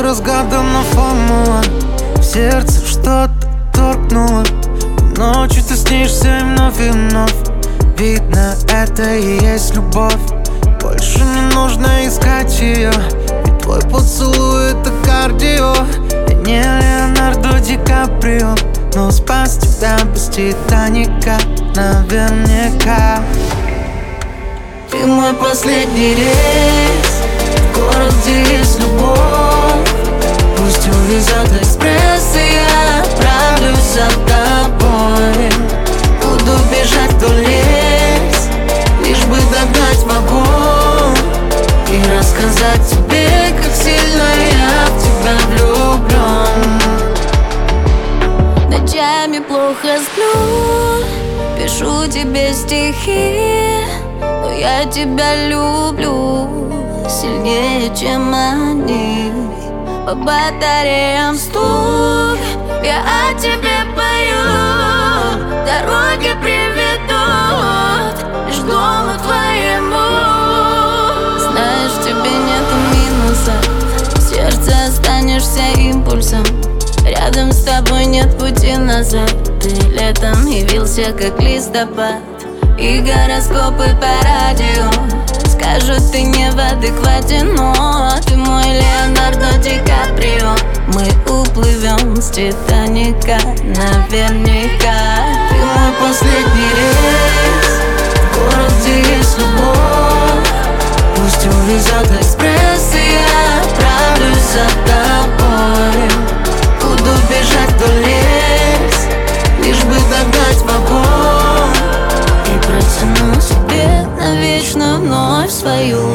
неразгаданная формула. В сердце что-то торкнуло. Ночью ты снишься и вновь. Видно, это и есть любовь. Больше не нужно искать ее, ведь твой поцелуй — это кардио. Я не Леонардо Ди Каприо, но спас тебя без Титаника наверняка. Ты мой последний рейс в город, где есть любовь. Пусть увезет экспресс, и я отправлюсь за тобой. Буду бежать вдоль лес, лишь бы догнать вагон и рассказать тебе, как сильно я в тебя влюблен. Ночами плохо сплю, пишу тебе стихи, но я тебя люблю сильнее, чем они. По батареям стук, я о тебе пою. Дороги приведут лишь к дому твоему. Знаешь, в тебе нету минусов, в сердце останешься импульсом. Рядом с тобой нет пути назад. Ты летом явился как листопад, и гороскопы по радио скажут, ты не в адеквате, но ты мой Леонардо Ди Каприо. Мы уплывем с Титаника наверняка. Ты мой последний рейс в город, где есть любовь. Пусть увезет экспресс, и я отправлюсь за тобой. Буду бежать вдоль лес, лишь бы догнать вагон и протяну себе навечно вновь свою